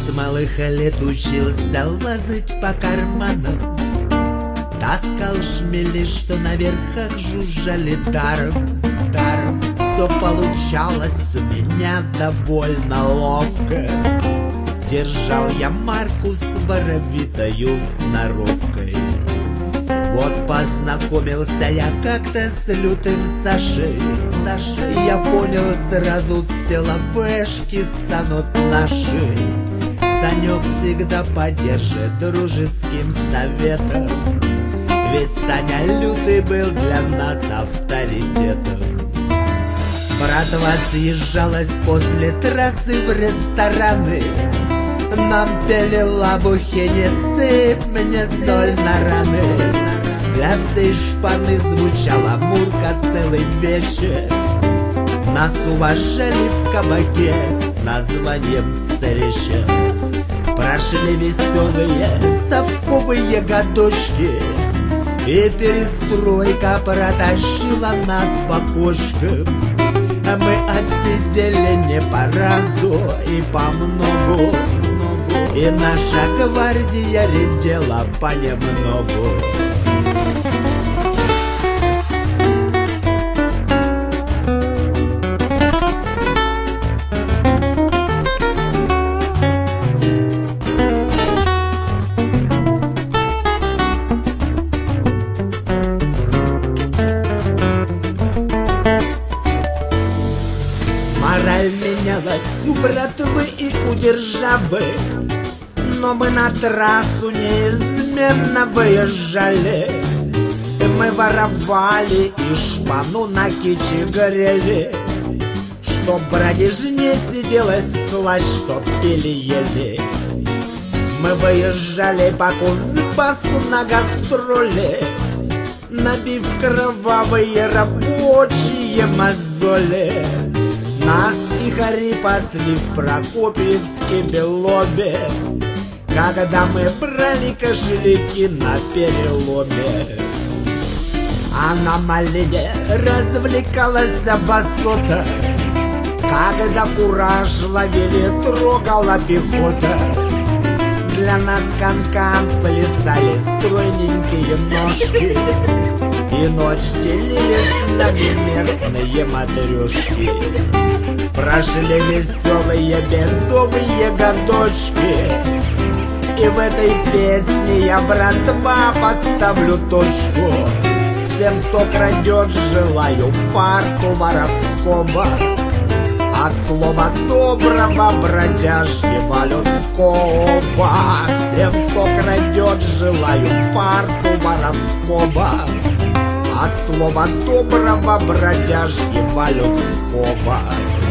С малых лет учился лазать по карманам, таскал шмели, что на верхах жужжали даром. Все получалось у меня довольно ловко. Держал я марку с воровитою сноровкой. Вот познакомился я как-то с лютым Сашей. Я понял сразу, все лавешки станут наши. Санек всегда поддержит дружеским советом, ведь Саня лютый был для нас авторитетом. Братва съезжалась после трассы в рестораны. Нам пели лабухи, не сыпь мне соль на раны. Для всей шпаны звучала мурка целый вечер. Нас уважали в кабаке с названием «Встреча». Прошли веселые совковые годочки, и перестройка протащила нас по кошкам. Мы отсидели не по разу и по многу, и наша гвардия редела понемногу. Мораль менялась у братвы и у державы, но мы на трассу неизменно выезжали. Мы воровали и шпану на кичи горели, чтоб братья не сиделась всласть, чтоб пили-ели. Мы выезжали по Кузбассу на гастроли, набив кровавые рабочие мозоли. Нас тихари пасли в Прокопьевске Белове, когда мы брали кошельки на переломе. А на Малине развлекалась басота, когда кураж ловили, трогала пехота. Для нас канкан плясали стройненькие ножки, и ночь делили с нами местные матрешки. Прошли веселые бедовые годочки, и в этой песне я, братва, поставлю точку. Всем, кто крадет, желаю фарту воровского, от слова доброго бродяжьего людского. Всем, кто крадет, желаю фарту воровского, от слова доброго бродяжьего людского.